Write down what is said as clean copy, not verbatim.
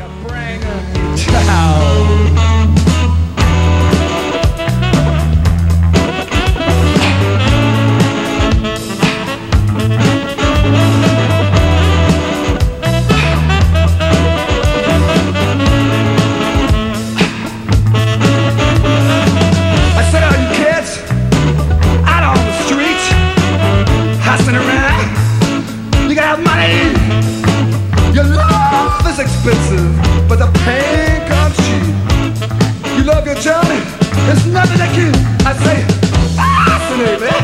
Expensive, but the pain comes cheap. You love your journey, it's nothing that can. I say, fascinate me.